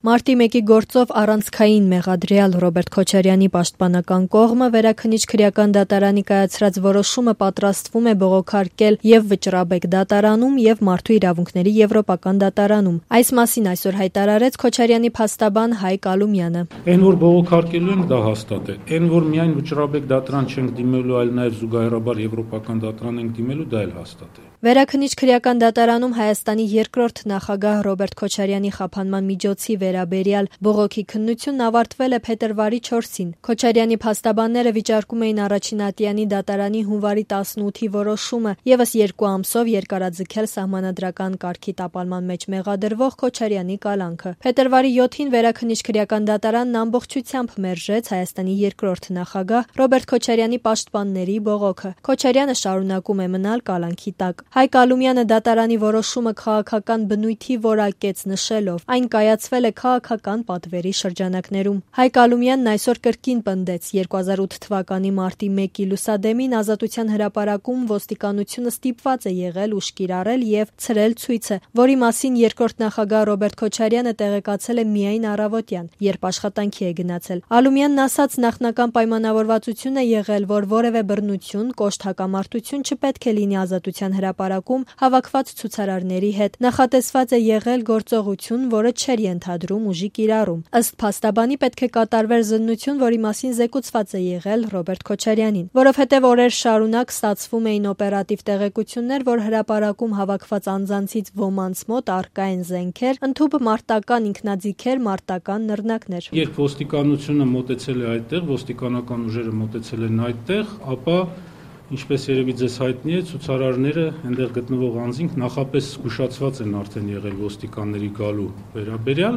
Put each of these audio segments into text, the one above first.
Մարտի 1-ի գործով առանցքային մեղադրյալ Ռոբերտ Քոչարյանի պաշտպանական կողմը Վերաքննիչ քրեական դատարանի կայացրած որոշումը պատրաստվում է բողոքարկել և Վճռաբեկ դատարանում և Մարդու իրավունքների եվրոպական դատարանում։ Այս մասին այսօր հայտարարեց Քոչարյանի փաստաբան Հայկ Ալումյանը։ Այն որ բողոքարկելու ենք, դա հաստատ է։ Այն որ միայն Վճռաբեկ դատարան չենք դիմելու, այլ նաև զուգահեռաբար եվրոպական դատարան ենք դիմելու, դա էլ հաստատ է։ Վերաքննիչ քրեական դատարանում Հայաստանի երկրորդ նախագահ Ռոբերտ Քոչարյանի խափանման միջոցի վերաբերյալ բողոքի քննությունն ավարտվել է փետրվարի 4-ին։ Քոչարյանի փաստաբանները վիճարկում էին առաջին ատյանի դատարանի հունվարի 18-ի որոշումը ևս 2 ամսով երկարաձգել սահմանադրական կարգի տապալման մեջ մեղադրվող Քոչարյանի կալանքը։ Փետրվարի 7-ին Վերաքննիչ քրեական դատարանն ամբողջությամբ մերժեց Հայաստանի երկրորդ նախագահ Ռոբերտ Քոչարյանի պաշտպանների բողոքը։ Քոչարյանը շարունակում է մնալ կալանքի տակ։ Հայկ Ալումյանը դատարանի որոշումը քաղաքական բնույթի որակեց, նշելով. այն կայացվել է քաղաքական պատվերի շրջանակներում։ Հայկ Ալումյանն այսօր կրկին պնդեց 2008 թվականի մարտի 1-ի լուսադեմին Ազատության հրապարակում ոստիկանությունը ստիպված է եղել ուժ կիրառել և ցրել ցույցը, որի մասին երկրորդ նախագահ Ռոբերտ Քոչարյանը տեղեկացել է միայն առավոտյան, երբ աշխատանքի է գնացել։ Ալումյանն ասաց, նախնական պայմանավորվածություն է եղել, որ որևէ բռնություն, կոշտ հակամարտություն չպետք է լինի Ազատության հրապարակում հավաքված ցուցարարների հետ։ Նախատեսված է եղել գործողություն, որը չէր ենթադրում ուժի կիրառում։ Ըստ փաստաբանի պետք է կատարվեր զննություն, որի մասին զեկուցված է եղել Ռոբերտ Քոչարյանին, որովհետև օրեր շարունակ ստացվում էին օպերատիվ տեղեկություններ, որ հրապարակում հավաքված անձանցից ոմանց մոտ առկա են զենքեր, ընդհուպ մարտական ինքնաձիգեր, մարտական նռնակներ։ Երբ ոստիկանությունը մոտեցել է այդտեղ, ոստիկանական ուժերը մոտեցել են այդտեղ, ապա ինչպես երևի ձեզ հայտնի է, ցուցարարները այնտեղ գտնվող անձինք նախապես զգուշացված են արդեն եղել ոստիկանների գալու վերաբերյալ,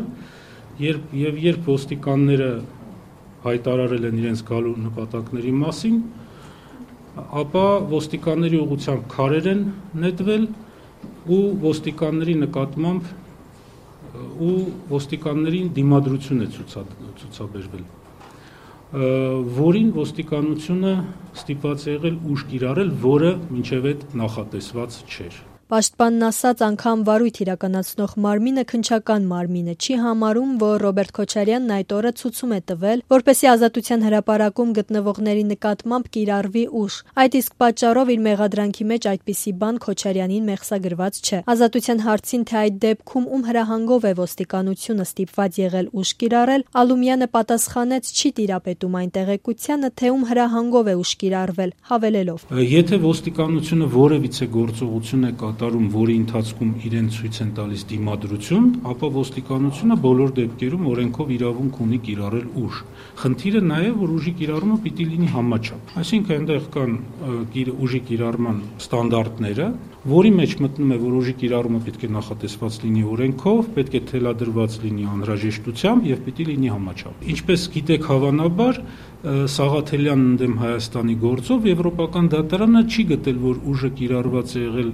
երբ ոստիկանները հայտարարել են իրենց գալու նպատակների մասին, ապա ոստիկանների ուղղությամբ քարեր են նետվել ու ոստիկանների նկատմամբ ու ոստիկաններին դիմադրություն է ցուցաբերվել, որին ոստիկանությունը ստիպված է եղել ուժ կիրառել, որը մինչև այդ նախատեսված չէր։ Պաշտպանն ասաց, անգամ վարույթ իրականացնող մարմինը քննչական մարմին է, չի համարում, որ Ռոբերտ Քոչարյանն այդ օրը ցուցում է տվել, որպեսզի Ազատության հրապարակում գտնվողների նկատմամբ կիրառվի ուժ։ Այդ իսկ պատճառով իր մեղադրանքի մեջ այդպիսի բան Քոչարյանին մեղսագրված չէ։ Ազատության հարցին, թե այդ դեպքում ում հրահանգով է ոստիկանությունը ստիպված եղել ուժ կիրառել, Ալումյանը պատասխանեց, չի տիրապետում այն տեղեկությանը, թե ում հրահանգով է ուժ կիրառվել, հավելելով. Եթե ոստիկանությունը որևիցե գործողություն է կատարում, որի ընթացքում իրեն ցույց են տալիս դիմադրություն, ապա ոստիկանությունը բոլոր դեպքերում օրենքով իրավունք ունի կիրառել ուժ։ Խնդիրը նա է, որ ուժի կիրառումը պիտի լինի համաչափ։ Այսինքն այնտեղ կան ուժի կիրառման ստանդարտները, որի մեջ մտնում է, որ ուժի կիրառումը պետք է նախատեսված լինի օրենքով, պետք է թելադրված լինի անհրաժեշտությամբ եւ պիտի լինի համաչափ։ Ինչպես գիտեք, հավանաբար Սաղաթելյանն ընդդեմ Հայաստանի գործով եվրոպական դատարանը չի գտել, որ ուժը կիրառված է եղել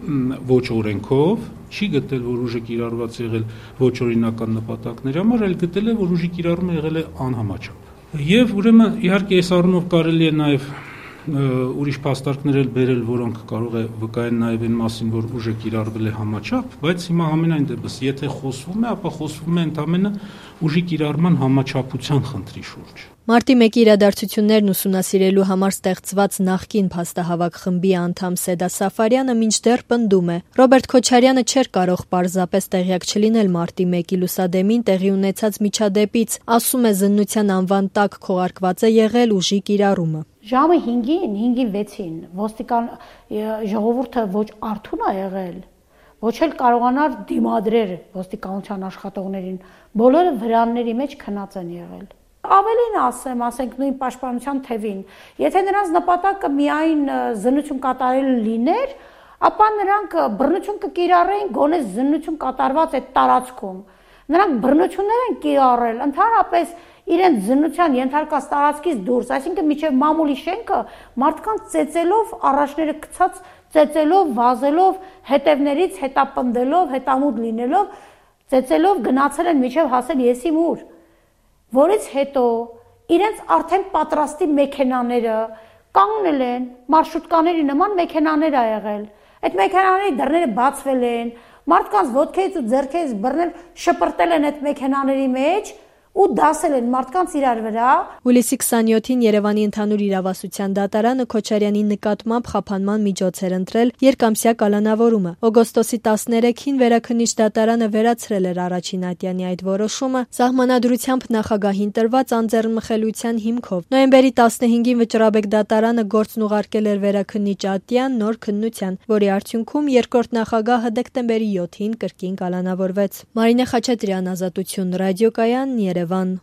ոչ օրենքով, չի գտել, որ ուժը կիրառված է եղել ոչ օրինական նպատակների համար, այլ գտել է, որ ուժի կիրառումը եղել է անհամաչափ։ Եվ ուրեմն իհարկե այս առումով կարելի է նաև ուրիշ փաստարկներ էլ բերել, որոնք կարող է վկայեն նաև այն մասին, որ ուժը կիրառվել է համաչափ, բայց հիմա համենայն դեպս, եթե խոսվում է, ապա խոսվում է ընդամենը ուժի կիրառման համաչափության խնդրի շուրջ։ Մարտի 1-ի իրադարձություններն ուսումնասիրելու համար ստեղծված նախկին փաստահավաք խմբի անդամ Սեդա Սաֆարյանը մինչդեռ պնդում է. Ռոբերտ Քոչարյանը չէր կարող պարզապես տեղյակ չլինել մարտի 1-ի լուսադեմին տեղի ունեցած միջադեպից, ասում է զննության անվան տակ քողարկված է եղել ուժի կիրառումը։ Ժամը 5-ին, 5-6-ին ոստիկան ժողովուրդը ոչ արթուն է եղել, ոչ էլ կարողանար դիմադրել ոստիկանության աշխատողներին, բոլորը վրանների մեջ քնած են եղել։ Ավելին ասենք նույն պաշտպանության թևին, եթե նրանց նպատակը միայն զննություն կատարել լիներ, ապա նրանք բռնություն կկիրառեին գոնե զննություն կատարված այդ տարածքում։ Նրանք բռնություններ են կիրառել, ընդհանրապես իրենց զննության ենթարկած տարածքից դուրս, այսինքն միջև մամուլի շենքը մարդկանց ծեծելով, առաջները գցած ծեծելով, վազելով, հետևներից հետապնդելով, հետամուտ լինելով, ծեծելով գնացել են միջև հասել եսիմ ուր, որից հետո իրենց արդեն պատրաստի մեքենաները կանգնել են, մարշրուտկաների նման մեքենաներ ա եղել։ Այդ մեքենաների դռները բացվել են, Մարդկանց ոտքերից ու ձեռքերից բռնել, շպրտել են այդ մեքենաների մեջ ու դասել են մարդկանց իրար վրա։ Հուլիսի 27-ին Երևանի ընդհանուր իրավասության դատարանը Քոչարյանի նկատմամբ խափանման միջոց էր ընտրել երկամսյա կալանավորումը։ Օգոստոսի 13-ին Վերաքննիչ դատարանը վերացրել էր առաջին ատյանի այդ որոշումը սահմանադրությամբ նախագահին տրված անձեռնմխելիության հիմքով։ Նոյեմբերի 15-ին Վճռաբեկ դատարանը գործն ուղարկել էր Վերաքննիչ ատյան նոր քննության, որի արդյունքում երկրորդ նախագահը դեկտեմբերի 7-ին կրկին կալանավորվեց։ Մարինե Խաչատրյան, Ազատություն, ռադիոկայան, Երևան։